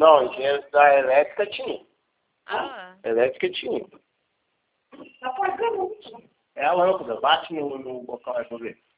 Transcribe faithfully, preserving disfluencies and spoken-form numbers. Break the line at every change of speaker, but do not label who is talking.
Não, engenheiro da elétrica tinha.
Ah,
Elétrica tinha. É a lâmpada, bate no, no bocal aí pra ver.